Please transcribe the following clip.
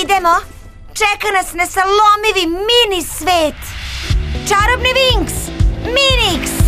idemo. Čeka nas nesalomivi mini svet. Čarobni Winx, Minix.